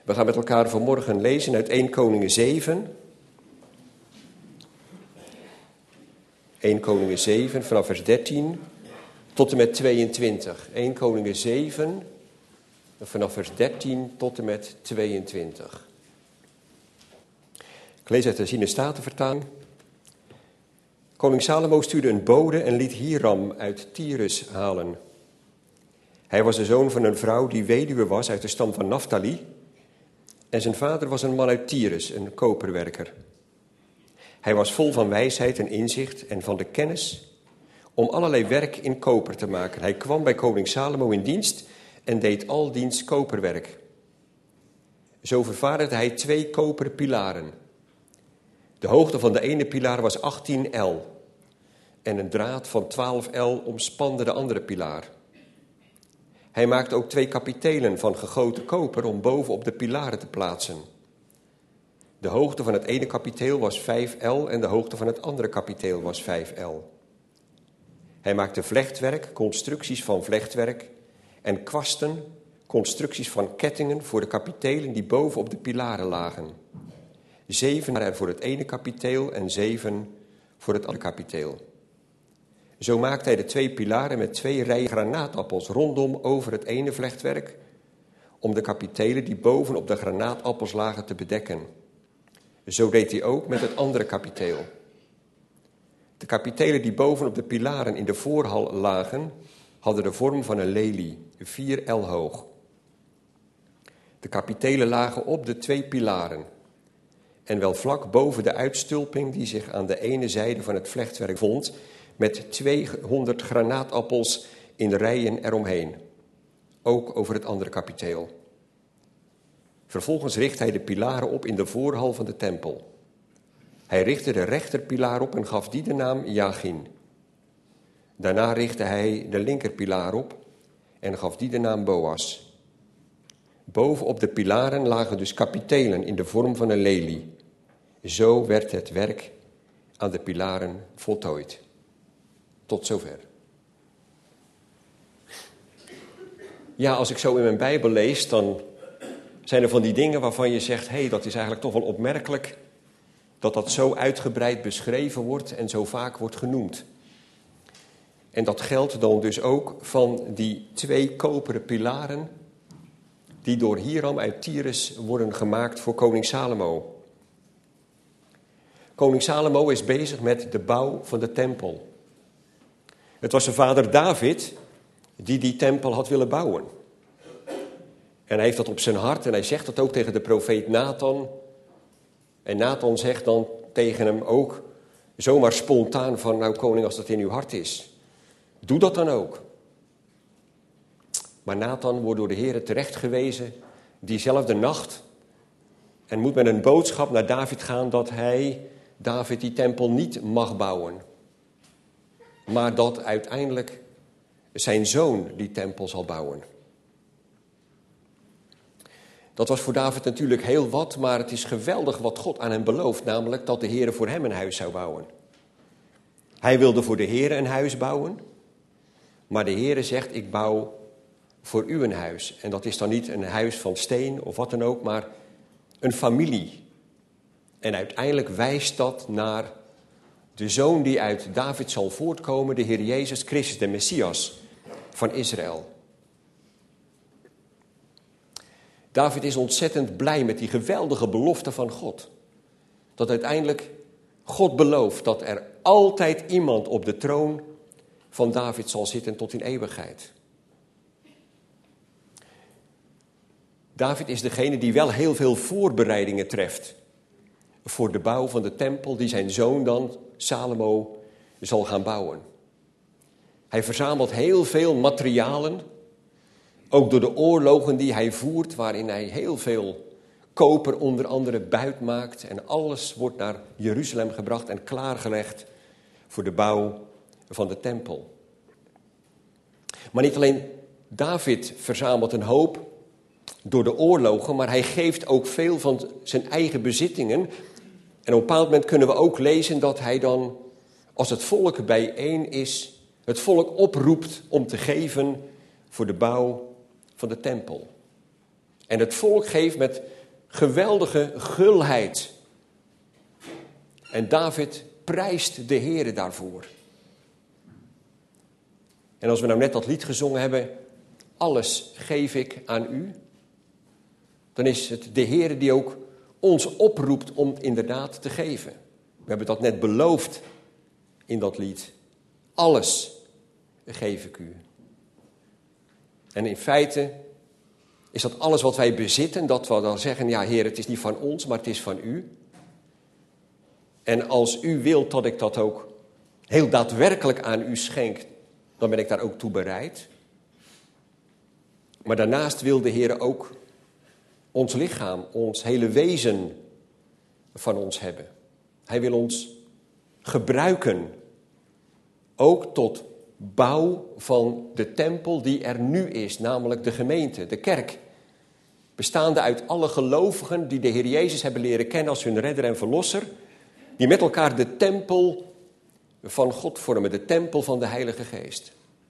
We gaan met elkaar vanmorgen lezen uit 1 Koningen 7. 1 Koningen 7 vanaf vers 13 tot en met 22. 1 Koningen 7 vanaf vers 13 tot en met 22. Ik lees uit de Herziene Statenvertaling. Koning Salomo stuurde een bode en liet Hiram uit Tyrus halen. Hij was de zoon van een vrouw die weduwe was uit de stam van Naphtali. En zijn vader was een man uit Tyrus, een koperwerker. Hij was vol van wijsheid en inzicht en van de kennis om allerlei werk in koper te maken. Hij kwam bij koning Salomo in dienst en deed al diens koperwerk. Zo vervaardigde hij 2 koperen pilaren. De hoogte van de ene pilaar was 18 el en een draad van 12 el omspande de andere pilaar. Hij maakte ook 2 kapitelen van gegoten koper om bovenop de pilaren te plaatsen. De hoogte van het ene kapiteel was 5 el en de hoogte van het andere kapiteel was 5 el. Hij maakte vlechtwerk, constructies van vlechtwerk en kwasten, constructies van kettingen voor de kapitelen die bovenop de pilaren lagen. 7 waren er voor het ene kapiteel en 7 voor het andere kapiteel. Zo maakte hij de 2 pilaren met 2 rijen granaatappels rondom over het ene vlechtwerk, om de kapitelen die bovenop de granaatappels lagen te bedekken. Zo deed hij ook met het andere kapiteel. De kapitelen die bovenop de pilaren in de voorhal lagen, hadden de vorm van een lelie, 4 el hoog. De kapitelen lagen op de 2 pilaren en wel vlak boven de uitstulping die zich aan de ene zijde van het vlechtwerk vond, met 200 granaatappels in rijen eromheen, ook over het andere kapiteel. Vervolgens richtte hij de pilaren op in de voorhal van de tempel. Hij richtte de rechterpilaar op en gaf die de naam Jachin. Daarna richtte hij de linkerpilaar op en gaf die de naam Boas. Bovenop de pilaren lagen dus kapitelen in de vorm van een lelie. Zo werd het werk aan de pilaren voltooid. Tot zover. Ja, als ik zo in mijn Bijbel lees, dan zijn er van die dingen waarvan je zegt, hé, dat is eigenlijk toch wel opmerkelijk dat dat zo uitgebreid beschreven wordt en zo vaak wordt genoemd. En dat geldt dan dus ook van die 2 koperen pilaren die door Hiram uit Tyrus worden gemaakt voor koning Salomo. Koning Salomo is bezig met de bouw van de tempel. Het was zijn vader David die tempel had willen bouwen. En hij heeft dat op zijn hart en hij zegt dat ook tegen de profeet Nathan. En Nathan zegt dan tegen hem ook zomaar spontaan van, nou koning, als dat in uw hart is, doe dat dan ook. Maar Nathan wordt door de Heere terechtgewezen diezelfde nacht en moet met een boodschap naar David gaan dat David die tempel niet mag bouwen. Maar dat uiteindelijk zijn zoon die tempel zal bouwen. Dat was voor David natuurlijk heel wat, maar het is geweldig wat God aan hem belooft, namelijk dat de Heere voor hem een huis zou bouwen. Hij wilde voor de Heere een huis bouwen, maar de Heere zegt, ik bouw voor u een huis. En dat is dan niet een huis van steen of wat dan ook, maar een familie. En uiteindelijk wijst dat naar de zoon die uit David zal voortkomen, de Heer Jezus Christus, de Messias van Israël. David is ontzettend blij met die geweldige belofte van God. Dat uiteindelijk God belooft dat er altijd iemand op de troon van David zal zitten tot in eeuwigheid. David is degene die wel heel veel voorbereidingen treft voor de bouw van de tempel die zijn zoon dan, Salomo, zal gaan bouwen. Hij verzamelt heel veel materialen, ook door de oorlogen die hij voert, waarin hij heel veel koper onder andere buit maakt. En alles wordt naar Jeruzalem gebracht en klaargelegd voor de bouw van de tempel. Maar niet alleen David verzamelt een hoop door de oorlogen, maar hij geeft ook veel van zijn eigen bezittingen. En op een bepaald moment kunnen we ook lezen dat hij dan, als het volk bijeen is, het volk oproept om te geven voor de bouw van de tempel. En het volk geeft met geweldige gulheid. En David prijst de Heere daarvoor. En als we nou net dat lied gezongen hebben, alles geef ik aan u, dan is het de Heere die ook ons oproept om inderdaad te geven. We hebben dat net beloofd in dat lied. Alles geef ik u. En in feite is dat alles wat wij bezitten, dat we dan zeggen, ja Heer, het is niet van ons, maar het is van u. En als u wilt dat ik dat ook heel daadwerkelijk aan u schenk, dan ben ik daar ook toe bereid. Maar daarnaast wil de Heer ook ons lichaam, ons hele wezen van ons hebben. Hij wil ons gebruiken, ook tot bouw van de tempel die er nu is, namelijk de gemeente, de kerk. Bestaande uit alle gelovigen die de Heer Jezus hebben leren kennen als hun redder en verlosser, die met elkaar de tempel van God vormen, de tempel van de Heilige Geest.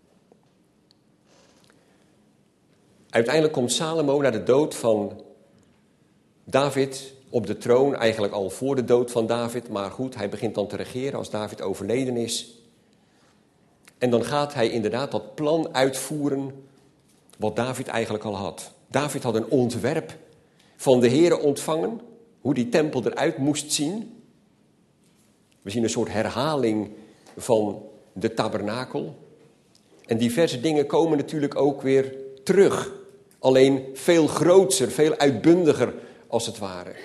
Uiteindelijk komt Salomo na de dood van David op de troon, eigenlijk al voor de dood van David, maar goed, hij begint dan te regeren als David overleden is. En dan gaat hij inderdaad dat plan uitvoeren wat David eigenlijk al had. David had een ontwerp van de Heere ontvangen, hoe die tempel eruit moest zien. We zien een soort herhaling van de tabernakel. En diverse dingen komen natuurlijk ook weer terug. Alleen veel grootser, veel uitbundiger als het ware.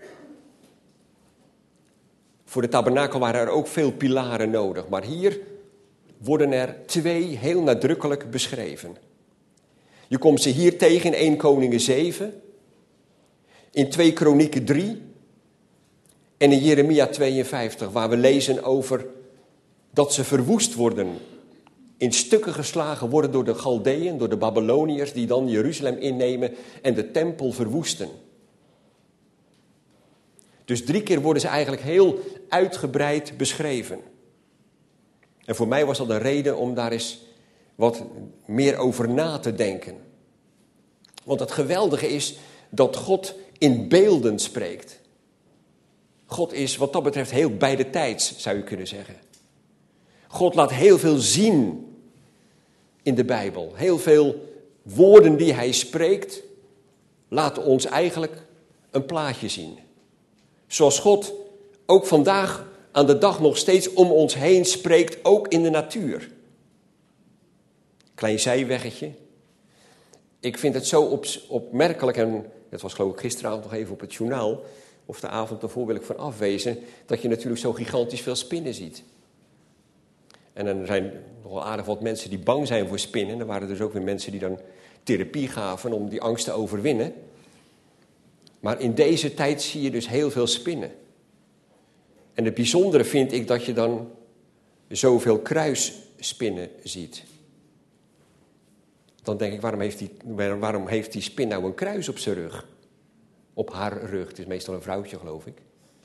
Voor de tabernakel waren er ook veel pilaren nodig. Maar hier worden er 2 heel nadrukkelijk beschreven. Je komt ze hier tegen in 1 Koningen 7, in 2 Kronieken 3 en in Jeremia 52, waar we lezen over dat ze verwoest worden, in stukken geslagen worden door de Galdeën, door de Babyloniërs, die dan Jeruzalem innemen en de tempel verwoesten. Dus 3 keer worden ze eigenlijk heel uitgebreid beschreven. En voor mij was dat een reden om daar eens wat meer over na te denken. Want het geweldige is dat God in beelden spreekt. God is wat dat betreft heel bijdetijds, zou je kunnen zeggen. God laat heel veel zien in de Bijbel. Heel veel woorden die hij spreekt, laten ons eigenlijk een plaatje zien. Zoals God ook vandaag aan de dag nog steeds om ons heen spreekt, ook in de natuur. Klein zijweggetje. Ik vind het zo opmerkelijk, en dat was geloof ik gisteravond nog even op het journaal, of de avond daarvoor wil ik van afwezen, dat je natuurlijk zo gigantisch veel spinnen ziet. En dan zijn nogal aardig wat mensen die bang zijn voor spinnen. En er waren dus ook weer mensen die dan therapie gaven om die angst te overwinnen. Maar in deze tijd zie je dus heel veel spinnen. En het bijzondere vind ik dat je dan zoveel kruisspinnen ziet. Dan denk ik, waarom heeft die spin nou een kruis op zijn rug? Op haar rug, het is meestal een vrouwtje geloof ik.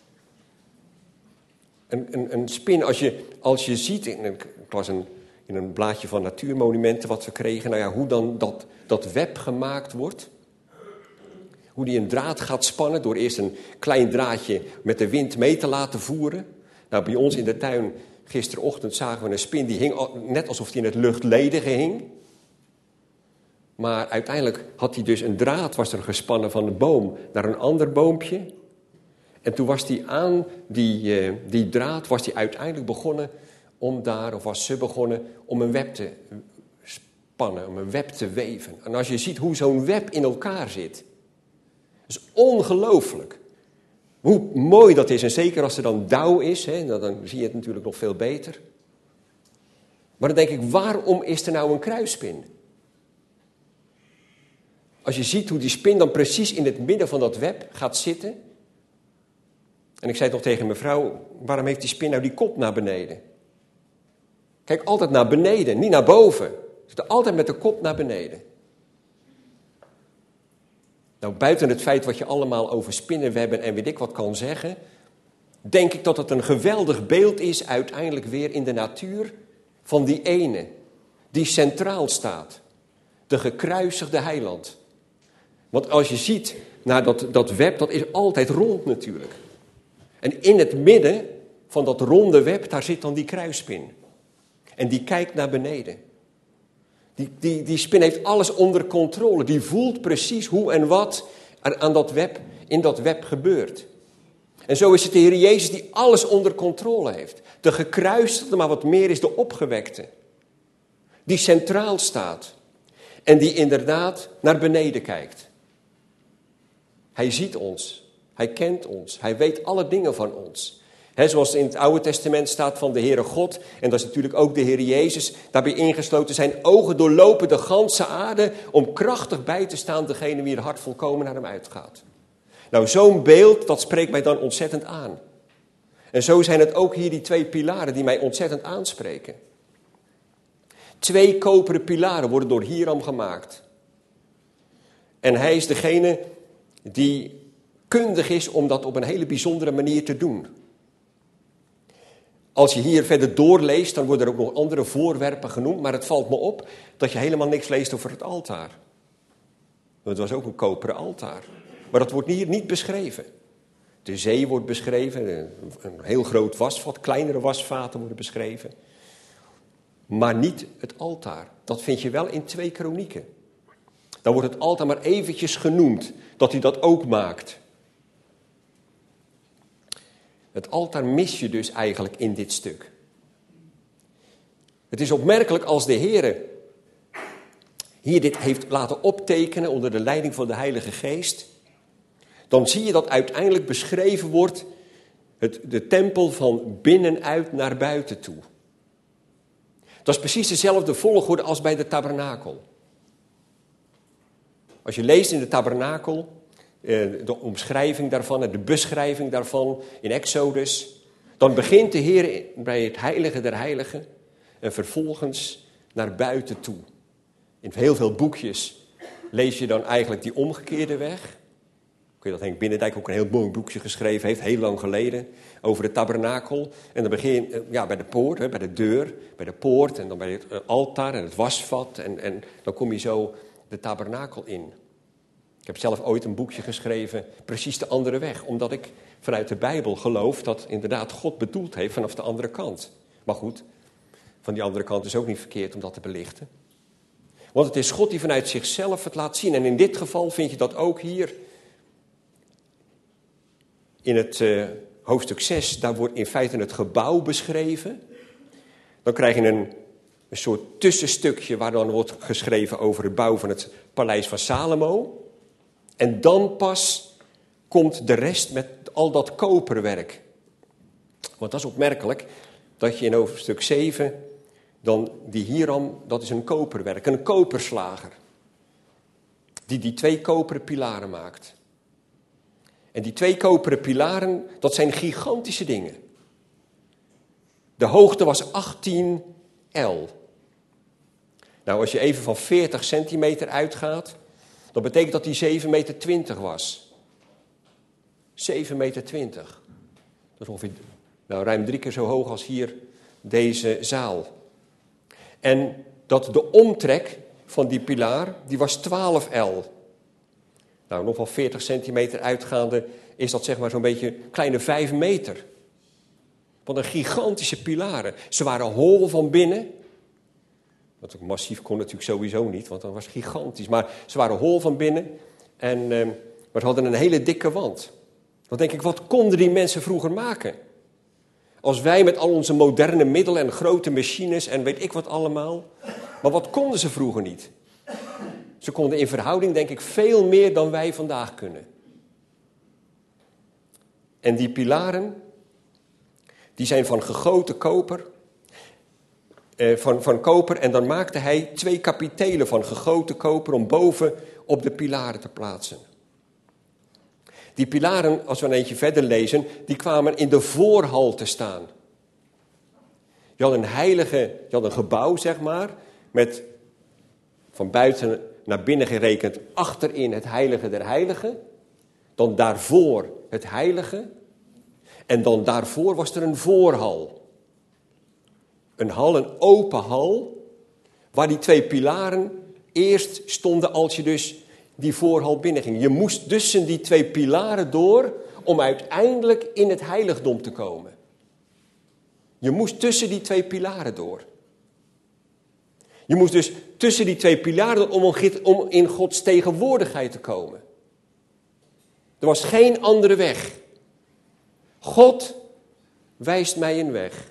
Een spin, als je ziet, ik las in een blaadje van Natuurmonumenten wat we kregen, nou ja, hoe dan dat web gemaakt wordt. Hoe die een draad gaat spannen door eerst een klein draadje met de wind mee te laten voeren. Nou, bij ons in de tuin gisterochtend zagen we een spin die hing net alsof die in het luchtledige hing. Maar uiteindelijk had hij dus een draad, was er gespannen van een boom naar een ander boompje. En toen was hij aan die draad, was hij uiteindelijk begonnen was ze begonnen om een web te spannen, om een web te weven. En als je ziet hoe zo'n web in elkaar zit, dat is ongelooflijk. Hoe mooi dat is, en zeker als er dan dauw is, dan zie je het natuurlijk nog veel beter. Maar dan denk ik, waarom is er nou een kruisspin? Als je ziet hoe die spin dan precies in het midden van dat web gaat zitten. En ik zei toch tegen mijn vrouw, waarom heeft die spin nou die kop naar beneden? Kijk altijd naar beneden, niet naar boven. Ze zit altijd met de kop naar beneden. Nou, buiten het feit wat je allemaal over spinnenwebben en weet ik wat kan zeggen, denk ik dat het een geweldig beeld is uiteindelijk weer in de natuur van die ene die centraal staat. De gekruisigde heiland. Want als je ziet naar dat web, dat is altijd rond natuurlijk. En in het midden van dat ronde web, daar zit dan die kruispin. En die kijkt naar beneden. Die spin heeft alles onder controle. Die voelt precies hoe en wat er aan dat web, in dat web gebeurt. En zo is het de Heer Jezus die alles onder controle heeft. De gekruisigde, maar wat meer is de opgewekte. Die centraal staat. En die inderdaad naar beneden kijkt. Hij ziet ons. Hij kent ons. Hij weet alle dingen van ons. Zoals in het Oude Testament staat van de Heere God. En dat is natuurlijk ook de Heer Jezus. Daarbij ingesloten zijn ogen doorlopen de ganse aarde. Om krachtig bij te staan degene wie het hart volkomen naar hem uitgaat. Nou, zo'n beeld, dat spreekt mij dan ontzettend aan. En zo zijn het ook hier die 2 pilaren die mij ontzettend aanspreken. 2 koperen pilaren worden door Hiram gemaakt. En hij is degene die kundig is om dat op een hele bijzondere manier te doen. Als je hier verder doorleest, dan worden er ook nog andere voorwerpen genoemd. Maar het valt me op dat je helemaal niks leest over het altaar. Want het was ook een koperen altaar. Maar dat wordt hier niet beschreven. De zee wordt beschreven, een heel groot wasvat, kleinere wasvaten worden beschreven. Maar niet het altaar. Dat vind je wel in 2 Kronieken. Dan wordt het altaar maar eventjes genoemd, dat hij dat ook maakt. Het altaar mis je dus eigenlijk in dit stuk. Het is opmerkelijk als de Heer hier dit heeft laten optekenen onder de leiding van de Heilige Geest. Dan zie je dat uiteindelijk beschreven wordt de tempel van binnenuit naar buiten toe. Dat is precies dezelfde volgorde als bij de tabernakel. Als je leest in de tabernakel, de omschrijving daarvan en de beschrijving daarvan in Exodus, dan begint de Heer bij het heilige der heiligen en vervolgens naar buiten toe. In heel veel boekjes lees je dan eigenlijk die omgekeerde weg. Kun je dat Henk Binnendijk ook een heel mooi boekje geschreven heeft, heel lang geleden, over de tabernakel. En dan begin je bij de poort, bij de deur, bij de poort en dan bij het altaar en het wasvat. En dan kom je zo de tabernakel in. Ik heb zelf ooit een boekje geschreven, precies de andere weg. Omdat ik vanuit de Bijbel geloof dat inderdaad God bedoeld heeft vanaf de andere kant. Maar goed, van die andere kant is ook niet verkeerd om dat te belichten. Want het is God die vanuit zichzelf het laat zien. En in dit geval vind je dat ook hier in het hoofdstuk 6. Daar wordt in feite het gebouw beschreven. Dan krijg je een soort tussenstukje waar dan wordt geschreven over het bouw van het paleis van Salomo. En dan pas komt de rest met al dat koperwerk. Want dat is opmerkelijk dat je in hoofdstuk 7, dan die Hiram, dat is een koperwerk, een koperslager. Die 2 koperen pilaren maakt. En die 2 koperen pilaren, dat zijn gigantische dingen. De hoogte was 18 el. Nou, als je even van 40 centimeter uitgaat, dat betekent dat die 7,20 meter was. 7,20 meter. Dat is ongeveer ruim 3 keer zo hoog als hier deze zaal. En dat de omtrek van die pilaar, die was 12 el. Nou, nog wel 40 centimeter uitgaande is dat zeg maar zo'n beetje kleine 5 meter. Wat een gigantische pilaren. Ze waren hol van binnen. Wat ook massief kon natuurlijk sowieso niet, want dat was gigantisch. Maar ze waren hol van binnen maar ze hadden een hele dikke wand. Dan denk ik, wat konden die mensen vroeger maken? Als wij met al onze moderne middelen en grote machines en weet ik wat allemaal. Maar wat konden ze vroeger niet? Ze konden in verhouding denk ik veel meer dan wij vandaag kunnen. En die pilaren, die zijn van gegoten koper. Van koper en dan maakte hij 2 kapitelen van gegoten koper om boven op de pilaren te plaatsen. Die pilaren, als we een eentje verder lezen, die kwamen in de voorhal te staan. Je had een gebouw, zeg maar, met van buiten naar binnen gerekend achterin het heilige der heiligen. Dan daarvoor het heilige. En dan daarvoor was er een voorhal. Een hal, een open hal, waar die 2 pilaren eerst stonden als je dus die voorhal binnenging. Je moest tussen die 2 pilaren door om uiteindelijk in het heiligdom te komen. Je moest tussen die 2 pilaren door. Je moest dus tussen die 2 pilaren door om in Gods tegenwoordigheid te komen. Er was geen andere weg. God wijst mij een weg.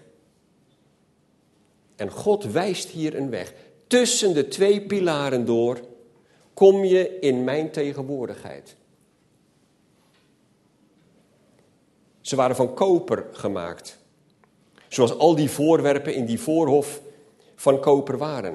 En God wijst hier een weg. Tussen de 2 pilaren door kom je in mijn tegenwoordigheid. Ze waren van koper gemaakt. Zoals al die voorwerpen in die voorhof van koper waren.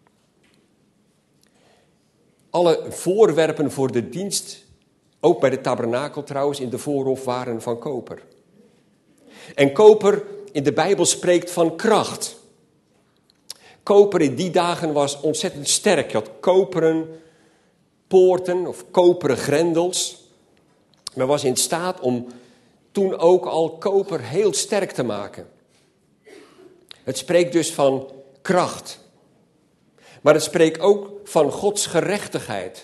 Alle voorwerpen voor de dienst, ook bij de tabernakel trouwens, in de voorhof waren van koper. En koper in de Bijbel spreekt van kracht. Koper in die dagen was ontzettend sterk. Je had koperen poorten of koperen grendels. Men was in staat om toen ook al koper heel sterk te maken. Het spreekt dus van kracht. Maar het spreekt ook van Gods gerechtigheid.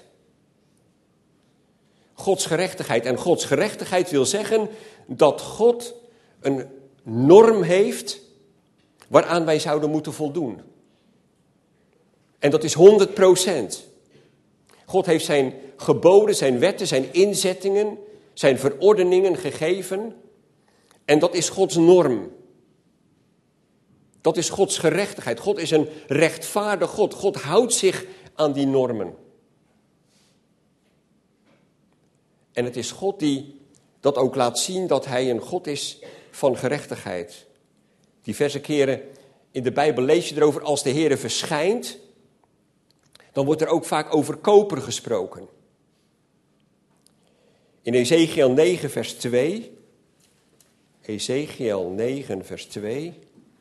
Gods gerechtigheid. En Gods gerechtigheid wil zeggen dat God een norm heeft waaraan wij zouden moeten voldoen. En dat is 100%. God heeft zijn geboden, zijn wetten, zijn inzettingen, zijn verordeningen gegeven. En dat is Gods norm. Dat is Gods gerechtigheid. God is een rechtvaardig God. God houdt zich aan die normen. En het is God die dat ook laat zien dat hij een God is van gerechtigheid. Diverse keren in de Bijbel lees je erover, als de Heere verschijnt, dan wordt er ook vaak over koper gesproken. In Ezekiel 9 vers 2. Ezekiel 9 vers 2.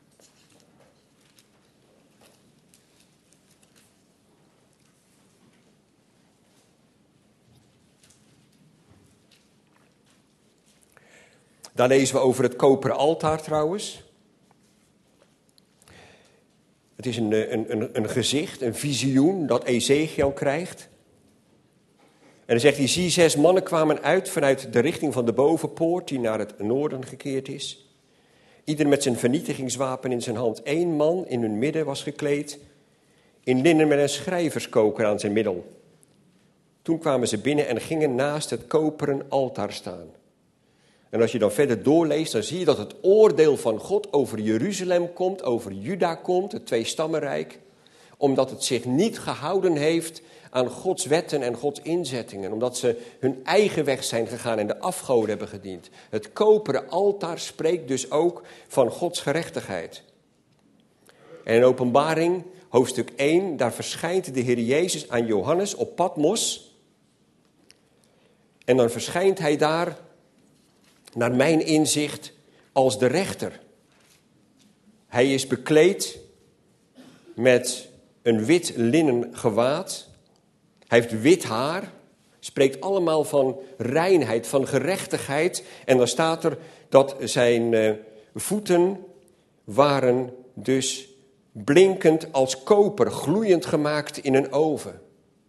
Daar lezen we over het koperen altaar trouwens. Het is een gezicht, een visioen dat Ezekiel krijgt. En dan zegt hij, zie 6 mannen kwamen uit vanuit de richting van de bovenpoort die naar het noorden gekeerd is. Ieder met zijn vernietigingswapen in zijn hand. 1 man in hun midden was gekleed in linnen met een schrijverskoker aan zijn middel. Toen kwamen ze binnen en gingen naast het koperen altaar staan. En als je dan verder doorleest, dan zie je dat het oordeel van God over Jeruzalem komt, over Juda komt, het 2-stammenrijk. Omdat het zich niet gehouden heeft aan Gods wetten en Gods inzettingen. Omdat ze hun eigen weg zijn gegaan en de afgoden hebben gediend. Het koperen altaar spreekt dus ook van Gods gerechtigheid. En in Openbaring, hoofdstuk 1, daar verschijnt de Heer Jezus aan Johannes op Patmos. En dan verschijnt hij daar, naar mijn inzicht, als de rechter. Hij is bekleed met een wit linnen gewaad. Hij heeft wit haar. Spreekt allemaal van reinheid, van gerechtigheid. En dan staat er dat zijn voeten waren dus blinkend als koper, gloeiend gemaakt in een oven.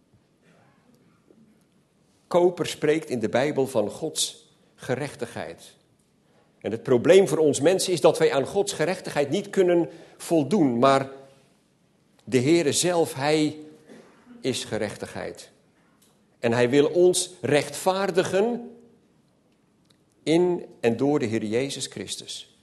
Koper spreekt in de Bijbel van Gods gerechtigheid. En het probleem voor ons mensen is dat wij aan Gods gerechtigheid niet kunnen voldoen. Maar de Heere zelf, hij is gerechtigheid. En hij wil ons rechtvaardigen in en door de Heer Jezus Christus.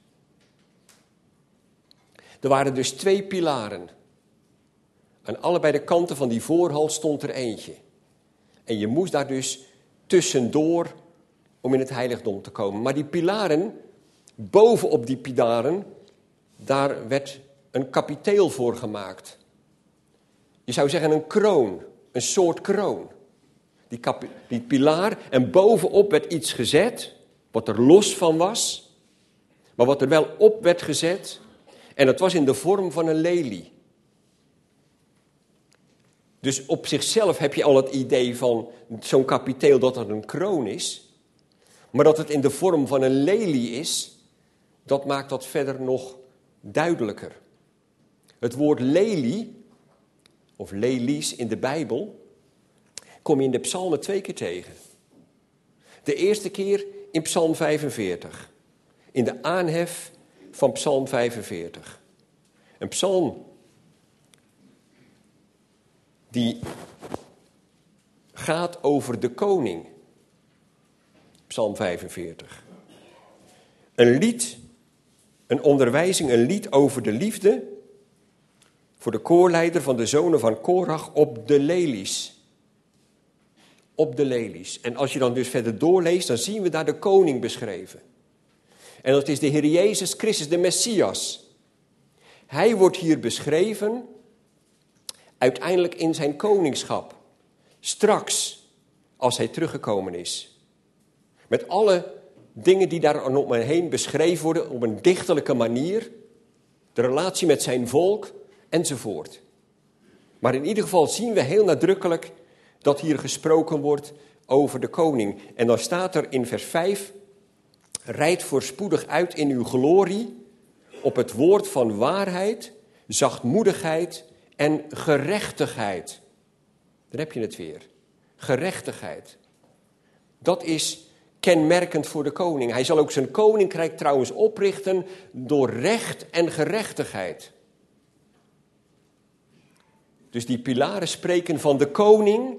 Er waren dus 2 pilaren. Aan allebei de kanten van die voorhal stond er eentje. En je moest daar dus tussendoor om in het heiligdom te komen. Maar die pilaren, bovenop die pilaren, daar werd een kapiteel voor gemaakt. Je zou zeggen een kroon, een soort kroon. Die pilaar, en bovenop werd iets gezet, wat er los van was, maar wat er wel op werd gezet. En dat was in de vorm van een lelie. Dus op zichzelf heb je al het idee van zo'n kapiteel dat het een kroon is. Maar dat het in de vorm van een lelie is, dat maakt dat verder nog duidelijker. Het woord lelie, of lelies in de Bijbel, kom je in de psalmen 2 keer tegen. De eerste keer in Psalm 45. In de aanhef van Psalm 45. Een psalm die gaat over de koning. Psalm 45. Een lied, een onderwijzing, een lied over de liefde voor de koorleider van de zonen van Korach op de lelies. Op de lelies. En als je dan dus verder doorleest, dan zien we daar de koning beschreven. En dat is de Heer Jezus Christus, de Messias. Hij wordt hier beschreven uiteindelijk in zijn koningschap. Straks, als hij teruggekomen is. Met alle dingen die daar om hem heen beschreven worden op een dichterlijke manier. De relatie met zijn volk enzovoort. Maar in ieder geval zien we heel nadrukkelijk dat hier gesproken wordt over de koning. En dan staat er in vers 5... rijd voorspoedig uit in uw glorie op het woord van waarheid, zachtmoedigheid en gerechtigheid. Daar heb je het weer. Gerechtigheid. Dat is kenmerkend voor de koning. Hij zal ook zijn koninkrijk trouwens oprichten door recht en gerechtigheid. Dus die pilaren spreken van de koning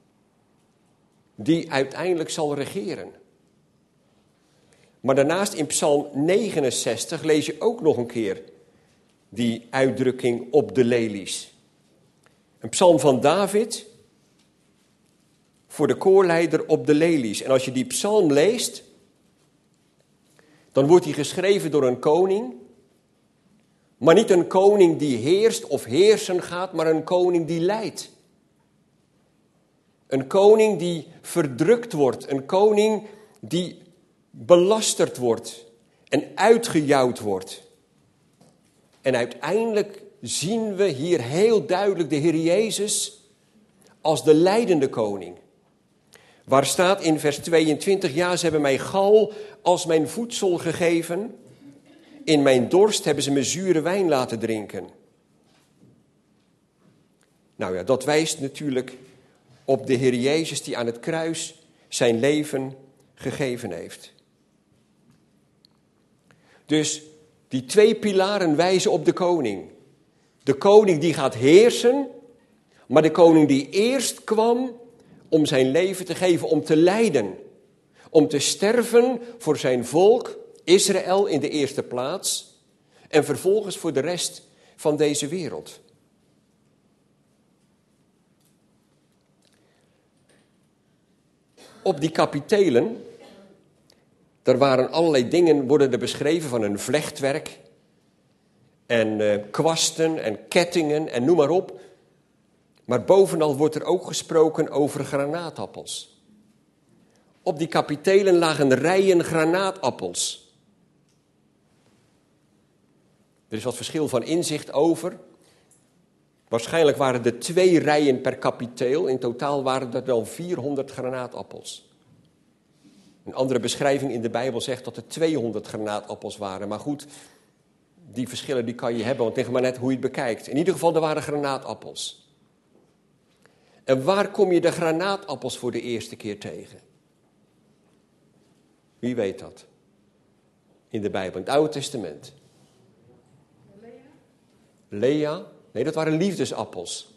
die uiteindelijk zal regeren. Maar daarnaast in Psalm 69 lees je ook nog een keer die uitdrukking op de lelies. Een psalm van David voor de koorleider op de lelies. En als je die psalm leest, dan wordt die geschreven door een koning. Maar niet een koning die heerst of heersen gaat, maar een koning die leidt. Een koning die verdrukt wordt, een koning die belasterd wordt en uitgejouwd wordt. En uiteindelijk zien we hier heel duidelijk de Heer Jezus als de leidende koning. Waar staat in vers 22, ja, ze hebben mij gal als mijn voedsel gegeven. In mijn dorst hebben ze me zure wijn laten drinken. Nou ja, dat wijst natuurlijk op de Heer Jezus die aan het kruis zijn leven gegeven heeft. Dus die 2 pilaren wijzen op de koning. De koning die gaat heersen, maar de koning die eerst kwam om zijn leven te geven, om te lijden. Om te sterven voor zijn volk, Israël in de eerste plaats, en vervolgens voor de rest van deze wereld. Op die kapitelen, daar waren allerlei dingen, worden er beschreven van een vlechtwerk en kwasten en kettingen en noem maar op. Maar bovenal wordt er ook gesproken over granaatappels. Op die kapitelen lagen rijen granaatappels. Er is wat verschil van inzicht over. Waarschijnlijk waren er 2 rijen per kapiteel. In totaal waren er dan 400 granaatappels. Een andere beschrijving in de Bijbel zegt dat er 200 granaatappels waren. Maar goed, die verschillen die kan je hebben, want tegen maar net hoe je het bekijkt. In ieder geval, er waren granaatappels. En waar kom je de granaatappels voor de eerste keer tegen? Wie weet dat? In de Bijbel, in het Oude Testament. Lea? Nee, dat waren liefdesappels.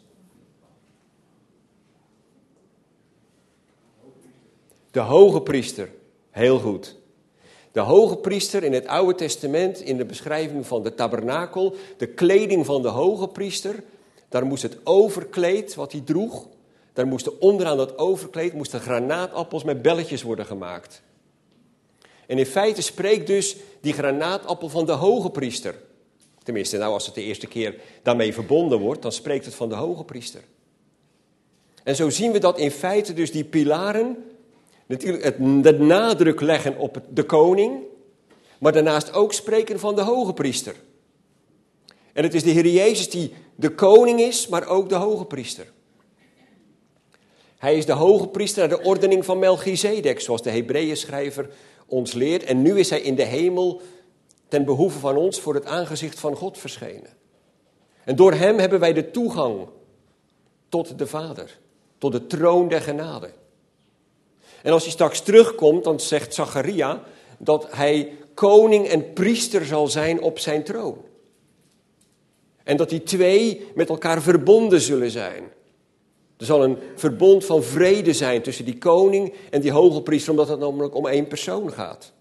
De hoge priester. Heel goed. De hoge priester in het Oude Testament, in de beschrijving van de tabernakel, de kleding van de hoge priester, daar moest het overkleed wat hij droeg, daar moesten onderaan dat overkleed moesten granaatappels met belletjes worden gemaakt. En in feite spreekt dus die granaatappel van de hoge priester. Tenminste, nou als het de eerste keer daarmee verbonden wordt, dan spreekt het van de hoge priester. En zo zien we dat in feite dus die pilaren natuurlijk de nadruk leggen op de koning, maar daarnaast ook spreken van de hoge priester. En het is de Heer Jezus die de koning is, maar ook de hoge priester. Hij is de hoge priester naar de ordening van Melchizedek, zoals de Hebreeënschrijver ons leert. En nu is hij in de hemel ten behoeve van ons voor het aangezicht van God verschenen. En door hem hebben wij de toegang tot de Vader, tot de troon der genade. En als hij straks terugkomt, dan zegt Zacharia dat hij koning en priester zal zijn op zijn troon. En dat die twee met elkaar verbonden zullen zijn. Er zal een verbond van vrede zijn tussen die koning en die hoge priester, omdat het namelijk om één persoon gaat.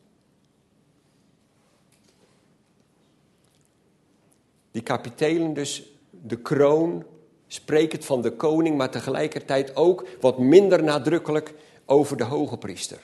Die kapitelen dus, de kroon, spreken van de koning, maar tegelijkertijd ook wat minder nadrukkelijk over de hoge priester.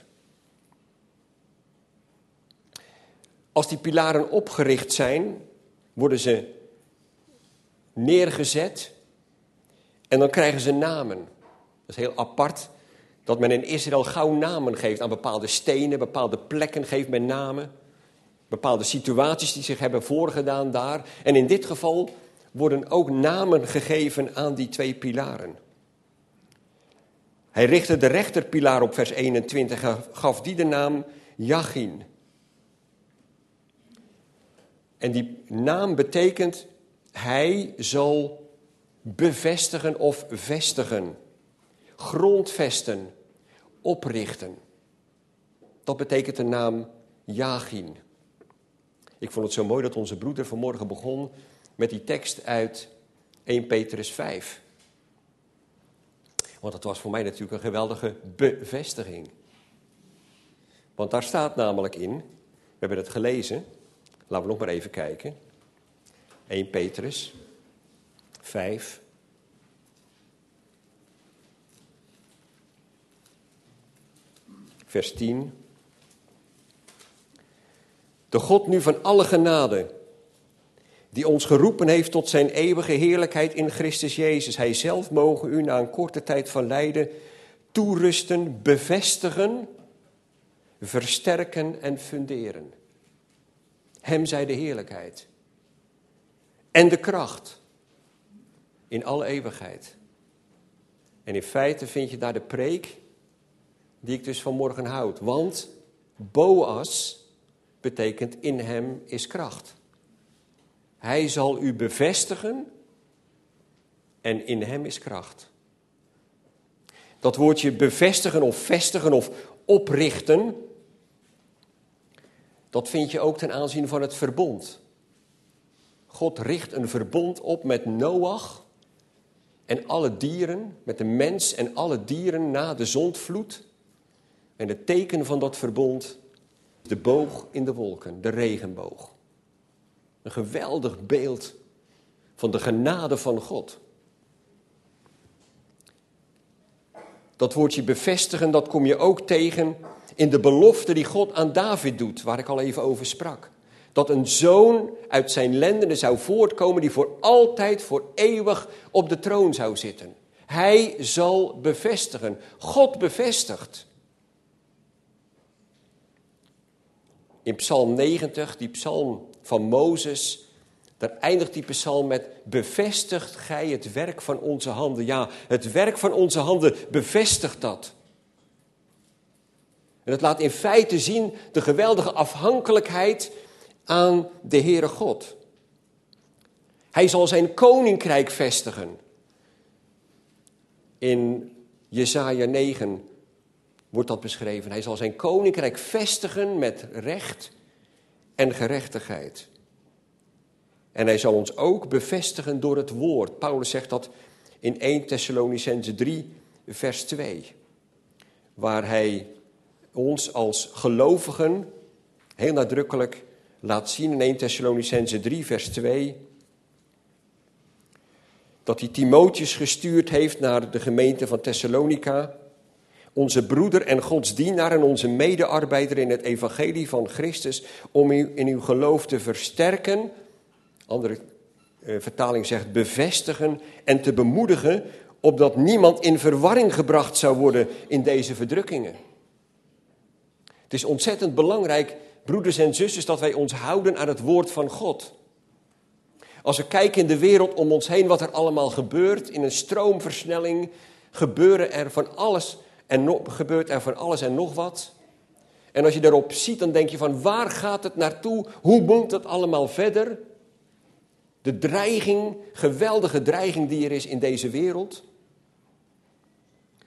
Als die pilaren opgericht zijn, worden ze neergezet en dan krijgen ze namen. Dat is heel apart dat men in Israël gauw namen geeft aan bepaalde stenen, bepaalde plekken geeft men namen. Bepaalde situaties die zich hebben voorgedaan daar. En in dit geval worden ook namen gegeven aan die twee pilaren. Hij richtte de rechterpilaar op vers 21 en gaf die de naam Jachin. En die naam betekent, hij zal bevestigen of vestigen, grondvesten, oprichten. Dat betekent de naam Jachin. Ik vond het zo mooi dat onze broeder vanmorgen begon met die tekst uit 1 Petrus 5. Want dat was voor mij natuurlijk een geweldige bevestiging. Want daar staat namelijk in, we hebben het gelezen, laten we nog maar even kijken. 1 Petrus 5. Vers 10. De God nu van alle genade, die ons geroepen heeft tot zijn eeuwige heerlijkheid in Christus Jezus. Hij zelf mogen u na een korte tijd van lijden toerusten, bevestigen, versterken en funderen. Hem zij de heerlijkheid en de kracht in alle eeuwigheid. En in feite vind je daar de preek die ik dus vanmorgen houd. Want Boas betekent in hem is kracht. Hij zal u bevestigen en in hem is kracht. Dat woordje bevestigen of vestigen of oprichten, dat vind je ook ten aanzien van het verbond. God richt een verbond op met Noach en alle dieren, met de mens en alle dieren na de zondvloed. En het teken van dat verbond, de boog in de wolken, de regenboog. Een geweldig beeld van de genade van God. Dat woordje bevestigen, dat kom je ook tegen in de belofte die God aan David doet, waar ik al even over sprak. Dat een zoon uit zijn lendenen zou voortkomen die voor altijd, voor eeuwig op de troon zou zitten. Hij zal bevestigen. God bevestigt. In Psalm 90, die psalm van Mozes, daar eindigt die psalm met: bevestigt gij het werk van onze handen. Ja, het werk van onze handen bevestigt dat. En het laat in feite zien de geweldige afhankelijkheid aan de Heere God. Hij zal zijn koninkrijk vestigen. In Jesaja 9 wordt dat beschreven. Hij zal zijn koninkrijk vestigen met recht en gerechtigheid. En hij zal ons ook bevestigen door het woord. Paulus zegt dat in 1 Thessalonicenzen 3, vers 2. Waar hij ons als gelovigen heel nadrukkelijk laat zien in 1 Thessalonicenzen 3, vers 2. Dat hij Timotheus gestuurd heeft naar de gemeente van Thessalonica. Onze broeder en Gods dienaar en onze medearbeider in het evangelie van Christus. Om u in uw geloof te versterken. Andere vertaling zegt bevestigen en te bemoedigen. Opdat niemand in verwarring gebracht zou worden in deze verdrukkingen. Het is ontzettend belangrijk, broeders en zusters, dat wij ons houden aan het woord van God. Als we kijken in de wereld om ons heen wat er allemaal gebeurt, in een stroomversnelling gebeurt er van alles en nog wat. En als je daarop ziet, dan denk je van waar gaat het naartoe? Hoe moet het allemaal verder? De dreiging, geweldige dreiging die er is in deze wereld.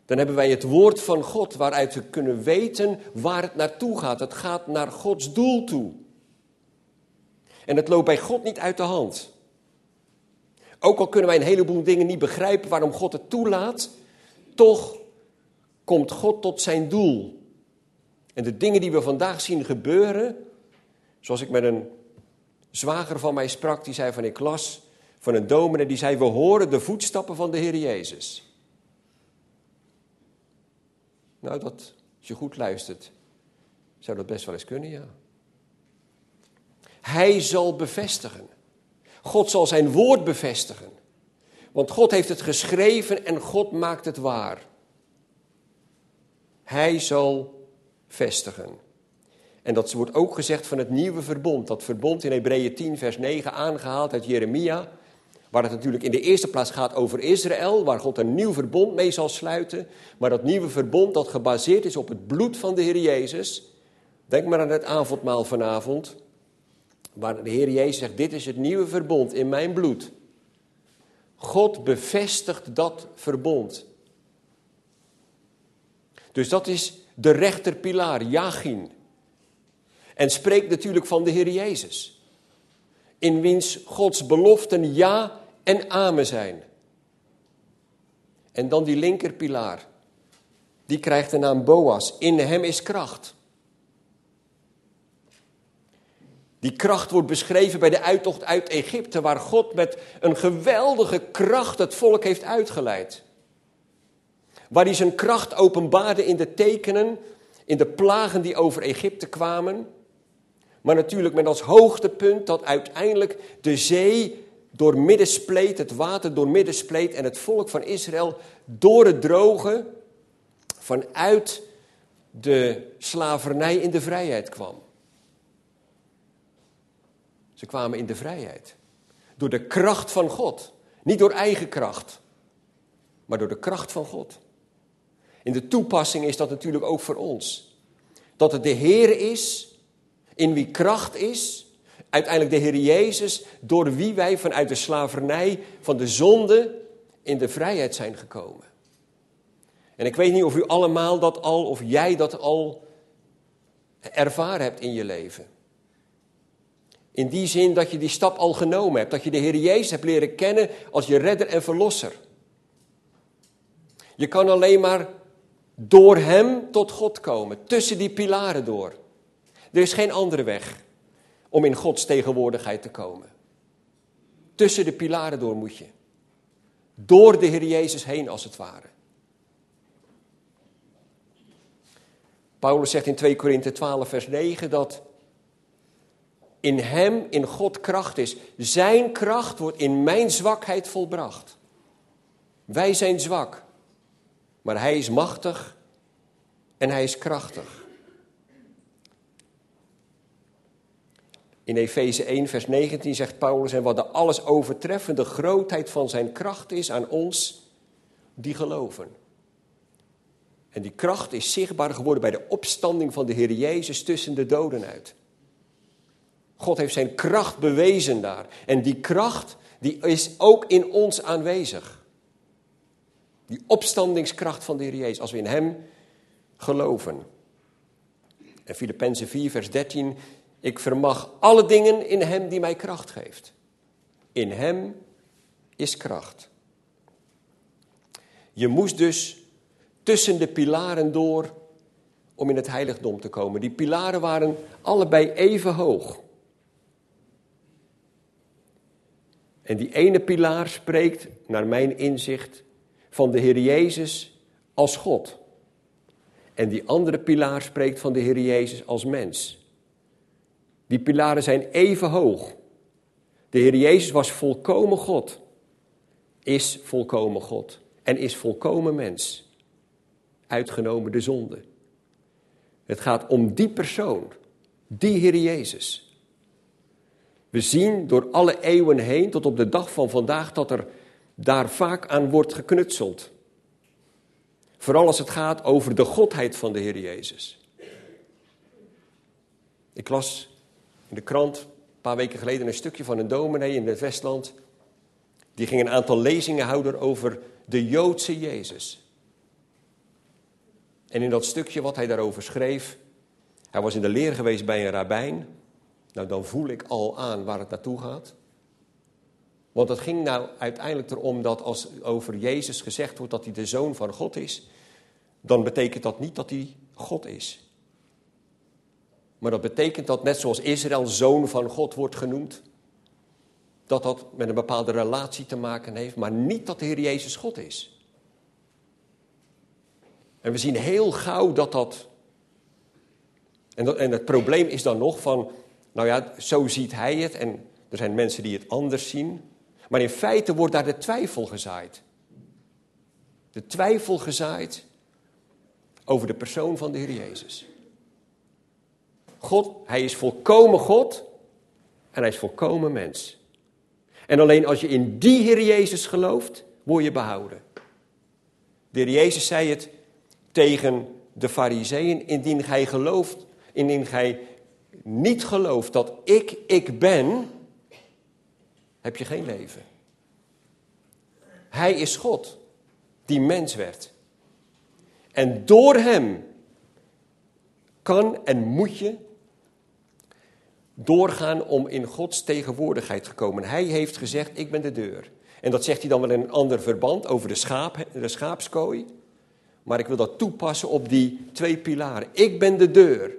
Dan hebben wij het woord van God waaruit we kunnen weten waar het naartoe gaat. Het gaat naar Gods doel toe. En het loopt bij God niet uit de hand. Ook al kunnen wij een heleboel dingen niet begrijpen waarom God het toelaat, toch komt God tot zijn doel. En de dingen die we vandaag zien gebeuren, zoals ik met een zwager van mij sprak, die zei van ik las van een dominee, die zei we horen de voetstappen van de Heer Jezus. Nou, als je goed luistert, zou dat best wel eens kunnen, ja. Hij zal bevestigen. God zal zijn woord bevestigen. Want God heeft het geschreven en God maakt het waar. Hij zal vestigen. En dat wordt ook gezegd van het nieuwe verbond. Dat verbond in Hebreeën 10 vers 9 aangehaald uit Jeremia. Waar het natuurlijk in de eerste plaats gaat over Israël. Waar God een nieuw verbond mee zal sluiten. Maar dat nieuwe verbond dat gebaseerd is op het bloed van de Heer Jezus. Denk maar aan het avondmaal vanavond. Waar de Heer Jezus zegt, dit is het nieuwe verbond in mijn bloed. God bevestigt dat verbond. Dus dat is de rechterpilaar, Jachin. En spreekt natuurlijk van de Heer Jezus. In wiens Gods beloften ja en amen zijn. En dan die linkerpilaar. Die krijgt de naam Boas. In hem is kracht. Die kracht wordt beschreven bij de uittocht uit Egypte, waar God met een geweldige kracht het volk heeft uitgeleid. Waar hij zijn kracht openbaarde in de tekenen, in de plagen die over Egypte kwamen. Maar natuurlijk met als hoogtepunt dat uiteindelijk de zee doormidden spleet, het water doormidden spleet en het volk van Israël door het droge vanuit de slavernij in de vrijheid kwam. Ze kwamen in de vrijheid. Door de kracht van God. Niet door eigen kracht. Maar door de kracht van God. In de toepassing is dat natuurlijk ook voor ons. Dat het de Heer is, in wie kracht is. Uiteindelijk de Heer Jezus, door wie wij vanuit de slavernij van de zonde in de vrijheid zijn gekomen. En ik weet niet of u allemaal dat al, of jij dat al ervaren hebt in je leven. In die zin dat je die stap al genomen hebt. Dat je de Heer Jezus hebt leren kennen als je redder en verlosser. Je kan alleen maar door hem tot God komen. Tussen die pilaren door. Er is geen andere weg om in Gods tegenwoordigheid te komen. Tussen de pilaren door moet je. Door de Heer Jezus heen als het ware. Paulus zegt in 2 Korinthe 12 vers 9 dat in hem, in God kracht is. Zijn kracht wordt in mijn zwakheid volbracht. Wij zijn zwak, maar hij is machtig en hij is krachtig. In Efeze 1 vers 19 zegt Paulus, en wat de alles overtreffende grootheid van zijn kracht is aan ons die geloven. En die kracht is zichtbaar geworden bij de opstanding van de Heer Jezus tussen de doden uit. God heeft zijn kracht bewezen daar. En die kracht, die is ook in ons aanwezig. Die opstandingskracht van de Heer Jezus, als we in hem geloven. En Filippenzen 4 vers 13, ik vermag alle dingen in hem die mij kracht geeft. In hem is kracht. Je moest dus tussen de pilaren door om in het heiligdom te komen. Die pilaren waren allebei even hoog. En die ene pilaar spreekt, naar mijn inzicht, van de Heer Jezus als God. En die andere pilaar spreekt van de Heer Jezus als mens. Die pilaren zijn even hoog. De Heer Jezus was volkomen God. Is volkomen God. En is volkomen mens. Uitgenomen de zonde. Het gaat om die persoon. Die Heer Jezus. We zien door alle eeuwen heen tot op de dag van vandaag dat er daar vaak aan wordt geknutseld. Vooral als het gaat over de godheid van de Heer Jezus. Ik las in de krant een paar weken geleden een stukje van een dominee in het Westland. Die ging een aantal lezingen houden over de Joodse Jezus. En in dat stukje wat hij daarover schreef, hij was in de leer geweest bij een rabbijn. Nou, dan voel ik al aan waar het naartoe gaat. Want het ging nou uiteindelijk erom dat als over Jezus gezegd wordt dat hij de Zoon van God is, dan betekent dat niet dat hij God is. Maar dat betekent dat net zoals Israël Zoon van God wordt genoemd, dat dat met een bepaalde relatie te maken heeft, maar niet dat de Heer Jezus God is. En we zien heel gauw dat. En het probleem is dan nog van, nou ja, zo ziet hij het en er zijn mensen die het anders zien. Maar in feite wordt daar de twijfel gezaaid. De twijfel gezaaid over de persoon van de Heer Jezus. God, hij is volkomen God en hij is volkomen mens. En alleen als je in die Heer Jezus gelooft, word je behouden. De Heer Jezus zei het tegen de Farizeeën, indien gij niet gelooft dat ik ben, heb je geen leven. Hij is God, die mens werd. En door hem kan en moet je doorgaan om in Gods tegenwoordigheid te komen. Hij heeft gezegd, ik ben de deur. En dat zegt hij dan wel in een ander verband over de schaapskooi. Maar ik wil dat toepassen op die 2 pilaren. Ik ben de deur.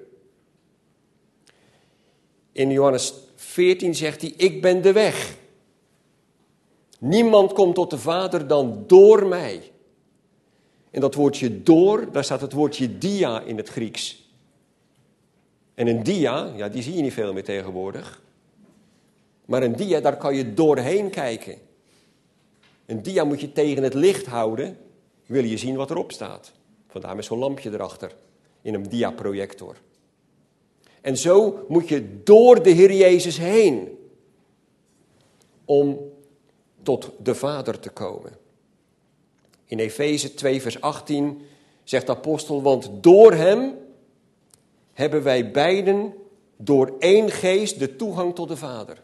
In Johannes 14 zegt hij, ik ben de weg. Niemand komt tot de Vader dan door mij. En dat woordje door, daar staat het woordje dia in het Grieks. En een dia, ja, die zie je niet veel meer tegenwoordig. Maar een dia, daar kan je doorheen kijken. Een dia moet je tegen het licht houden, wil je zien wat erop staat. Vandaar met zo'n lampje erachter, in een diaprojector. En zo moet je door de Heer Jezus heen, om tot de Vader te komen. In Efeze 2 vers 18 zegt de apostel, want door hem hebben wij beiden door één geest de toegang tot de Vader.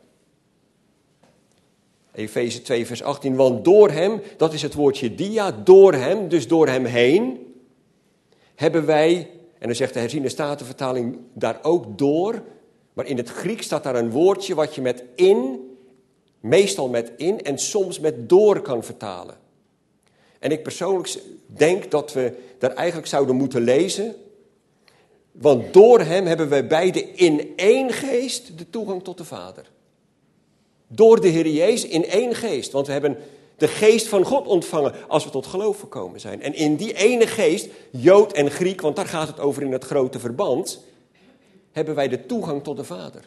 Efeze 2 vers 18, want door hem, dat is het woordje dia, door hem, dus door hem heen, hebben wij, en dan zegt de herziene statenvertaling daar ook door, maar in het Grieks staat daar een woordje wat je met in, meestal met in en soms met door kan vertalen. En ik persoonlijk denk dat we daar eigenlijk zouden moeten lezen, want door hem hebben wij beide in één geest de toegang tot de Vader. Door de Heer Jezus in één geest. Want we hebben de geest van God ontvangen als we tot geloof gekomen zijn. En in die ene geest, Jood en Griek, want daar gaat het over in het grote verband, hebben wij de toegang tot de Vader.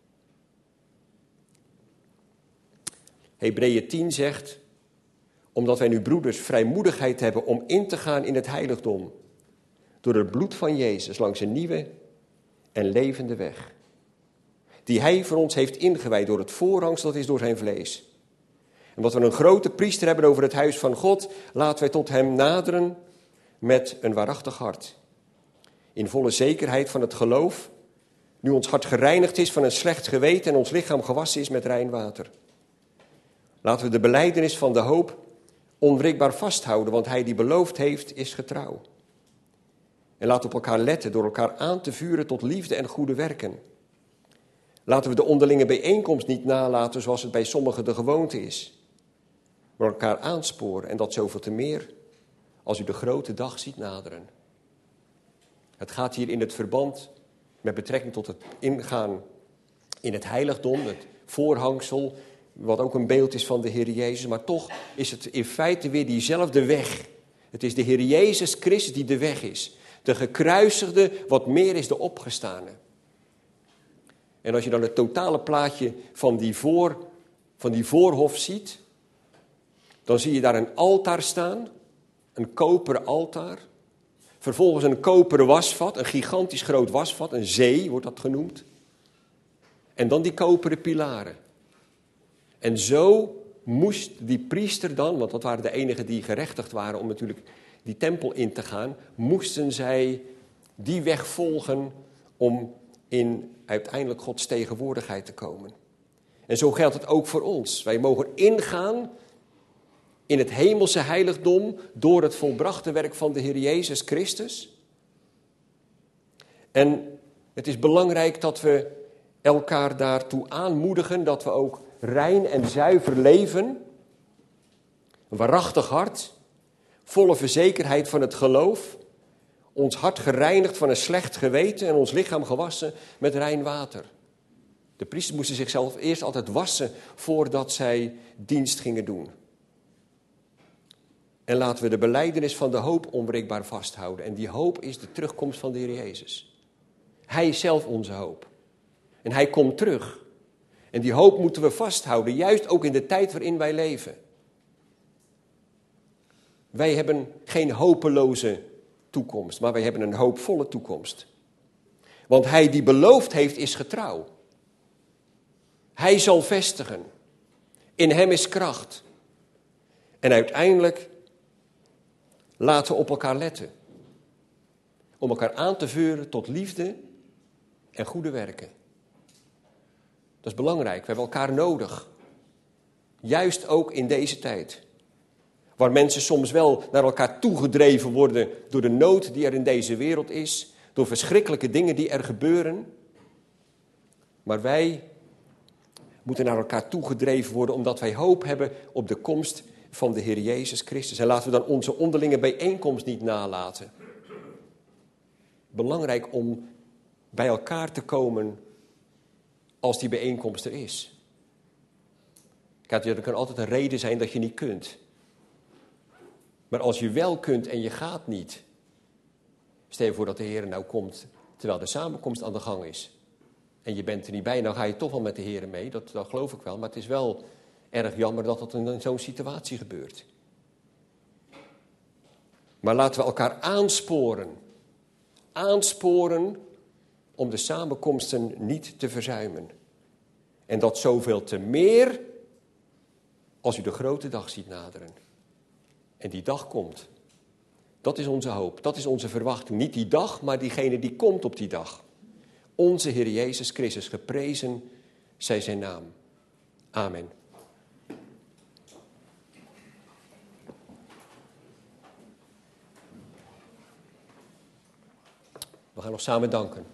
Hebreeën 10 zegt, omdat wij nu broeders vrijmoedigheid hebben om in te gaan in het heiligdom, door het bloed van Jezus langs een nieuwe en levende weg, die hij voor ons heeft ingewijd door het voorhangsel, dat is door zijn vlees. En wat we een grote priester hebben over het huis van God, laten wij tot hem naderen met een waarachtig hart. In volle zekerheid van het geloof, nu ons hart gereinigd is van een slecht geweten en ons lichaam gewassen is met rein water. Laten we de belijdenis van de hoop onwrikbaar vasthouden, want hij die beloofd heeft, is getrouw. En laten we op elkaar letten door elkaar aan te vuren tot liefde en goede werken. Laten we de onderlinge bijeenkomst niet nalaten zoals het bij sommigen de gewoonte is. Maar elkaar aansporen en dat zoveel te meer als u de grote dag ziet naderen. Het gaat hier in het verband met betrekking tot het ingaan in het heiligdom, het voorhangsel, wat ook een beeld is van de Heer Jezus. Maar toch is het in feite weer diezelfde weg. Het is de Heer Jezus Christus die de weg is. De gekruisigde, wat meer is de opgestane. En als je dan het totale plaatje van die voorhof ziet, dan zie je daar een altaar staan, een koperen altaar. Vervolgens een koperen wasvat, een gigantisch groot wasvat, een zee wordt dat genoemd. En dan die koperen pilaren. En zo moest die priester dan, want dat waren de enigen die gerechtigd waren om natuurlijk die tempel in te gaan, moesten zij die weg volgen om in uiteindelijk Gods tegenwoordigheid te komen. En zo geldt het ook voor ons. Wij mogen ingaan in het hemelse heiligdom door het volbrachte werk van de Heer Jezus Christus. En het is belangrijk dat we elkaar daartoe aanmoedigen, dat we ook rein en zuiver leven. Een waarachtig hart, volle verzekerheid van het geloof. Ons hart gereinigd van een slecht geweten en ons lichaam gewassen met rein water. De priesters moesten zichzelf eerst altijd wassen voordat zij dienst gingen doen. En laten we de belijdenis van de hoop onbreekbaar vasthouden. En die hoop is de terugkomst van de Heer Jezus. Hij is zelf onze hoop. En hij komt terug. En die hoop moeten we vasthouden, juist ook in de tijd waarin wij leven. Wij hebben geen hopeloze toekomst, maar wij hebben een hoopvolle toekomst. Want hij die beloofd heeft, is getrouw. Hij zal vestigen. In hem is kracht. En uiteindelijk laten we op elkaar letten. Om elkaar aan te vuren tot liefde en goede werken. Dat is belangrijk. We hebben elkaar nodig. Juist ook in deze tijd. Waar mensen soms wel naar elkaar toegedreven worden door de nood die er in deze wereld is. Door verschrikkelijke dingen die er gebeuren. Maar wij moeten naar elkaar toegedreven worden omdat wij hoop hebben op de komst van de Heer Jezus Christus. En laten we dan onze onderlinge bijeenkomst niet nalaten. Belangrijk om bij elkaar te komen als die bijeenkomst er is. Kijk, er kan altijd een reden zijn dat je niet kunt. Maar als je wel kunt en je gaat niet. Stel je voor dat de Heer nou komt terwijl de samenkomst aan de gang is. En je bent er niet bij, dan ga je toch wel met de Heer mee. Dat geloof ik wel. Maar het is wel erg jammer dat dat in zo'n situatie gebeurt. Maar laten we elkaar aansporen. Aansporen om de samenkomsten niet te verzuimen. En dat zoveel te meer als u de grote dag ziet naderen. En die dag komt. Dat is onze hoop, dat is onze verwachting. Niet die dag, maar diegene die komt op die dag. Onze Heer Jezus Christus, geprezen zij zijn naam. Amen. We gaan nog samen danken.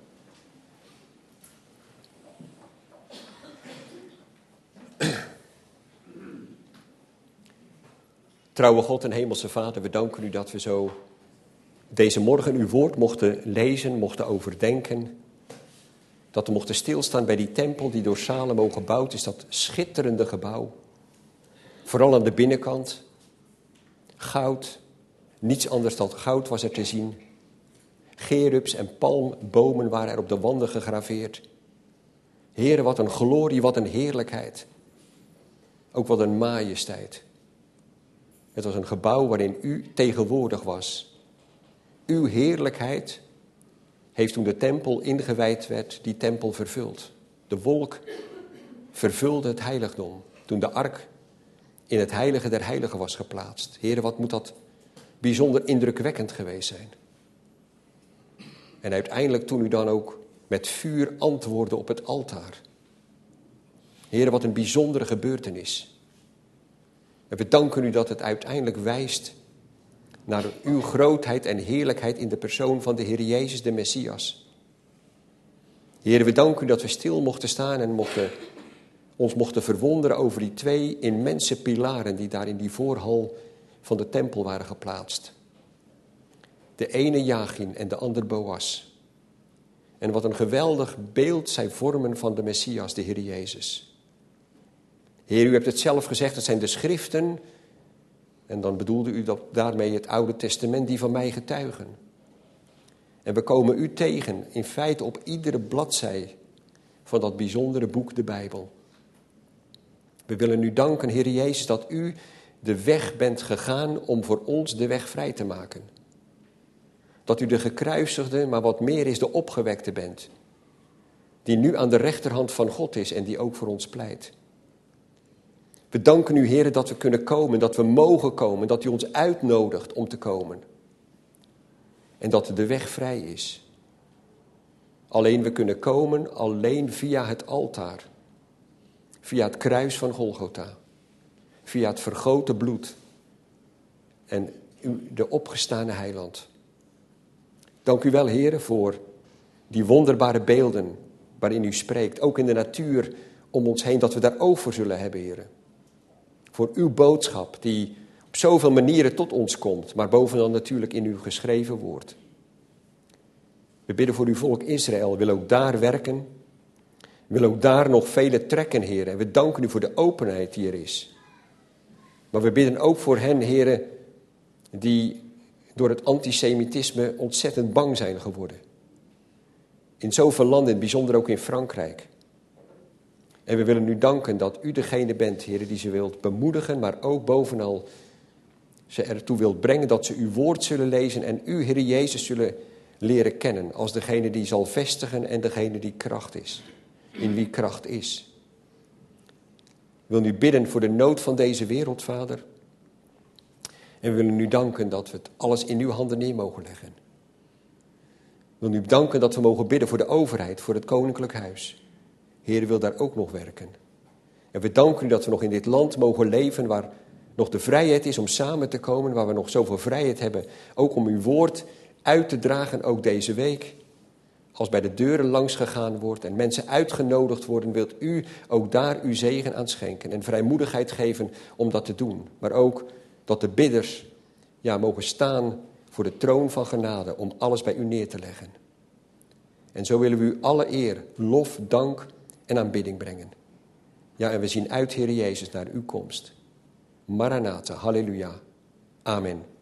Trouwe God en hemelse Vader, we danken u dat we zo deze morgen uw woord mochten lezen, mochten overdenken. Dat we mochten stilstaan bij die tempel die door Salomo gebouwd is, dat schitterende gebouw. Vooral aan de binnenkant. Goud, niets anders dan goud was er te zien. Gerubs en palmbomen waren er op de wanden gegraveerd. Heere, wat een glorie, wat een heerlijkheid. Ook wat een majesteit. Het was een gebouw waarin u tegenwoordig was. Uw heerlijkheid heeft toen de tempel ingewijd werd, die tempel vervuld. De wolk vervulde het heiligdom. Toen de ark in het heilige der heiligen was geplaatst. Heere, wat moet dat bijzonder indrukwekkend geweest zijn. En uiteindelijk toen u dan ook met vuur antwoordde op het altaar. Heere, wat een bijzondere gebeurtenis. En we danken u dat het uiteindelijk wijst naar uw grootheid en heerlijkheid in de persoon van de Heer Jezus, de Messias. Heer, we danken u dat we stil mochten staan en ons mochten verwonderen over die 2 immense pilaren die daar in die voorhal van de tempel waren geplaatst. De ene Jachin en de ander Boas. En wat een geweldig beeld zij vormen van de Messias, de Heer Jezus. Heer, u hebt het zelf gezegd, het zijn de schriften. En dan bedoelde u dat daarmee het Oude Testament die van mij getuigen. En we komen u tegen, in feite op iedere bladzij van dat bijzondere boek, de Bijbel. We willen u danken, Heer Jezus, dat u de weg bent gegaan om voor ons de weg vrij te maken. Dat u de gekruisigde, maar wat meer is, de opgewekte bent. Die nu aan de rechterhand van God is en die ook voor ons pleit. We danken u, Heer, dat we kunnen komen, dat we mogen komen, dat u ons uitnodigt om te komen. En dat de weg vrij is. Alleen we kunnen komen, alleen via het altaar. Via het kruis van Golgotha. Via het vergoten bloed. En de opgestane heiland. Dank u wel, Heer, voor Die wonderbare beelden waarin u spreekt, ook in de natuur om ons heen, dat we daar oog voor zullen hebben, Heer. Voor uw boodschap die op zoveel manieren tot ons komt, maar bovenal natuurlijk in uw geschreven woord. We bidden voor uw volk Israël, wil ook daar werken, wil ook daar nog vele trekken, Heer. En we danken u voor de openheid die er is. Maar we bidden ook voor hen, Heer, die door het antisemitisme ontzettend bang zijn geworden. In zoveel landen, in het bijzonder ook in Frankrijk. En we willen u danken dat u degene bent, Heer, die ze wilt bemoedigen, maar ook bovenal ze ertoe wilt brengen dat ze uw woord zullen lezen en u, Heer Jezus, zullen leren kennen als degene die zal vestigen en degene die kracht is. In wie kracht is. We willen u bidden voor de nood van deze wereld, Vader. En we willen u danken dat we het alles in uw handen neer mogen leggen. We willen u danken dat we mogen bidden voor de overheid, voor het koninklijk huis. Heer wil daar ook nog werken. En we danken u dat we nog in dit land mogen leven waar nog de vrijheid is om samen te komen, waar we nog zoveel vrijheid hebben, ook om uw woord uit te dragen, ook deze week. Als bij de deuren langs gegaan wordt en mensen uitgenodigd worden, wilt u ook daar uw zegen aan schenken en vrijmoedigheid geven om dat te doen. Maar ook dat de bidders mogen staan voor de troon van genade om alles bij u neer te leggen. En zo willen we u alle eer, lof, dank en aanbidding brengen. Ja, en we zien uit, Heer Jezus, naar uw komst. Maranatha, halleluja. Amen.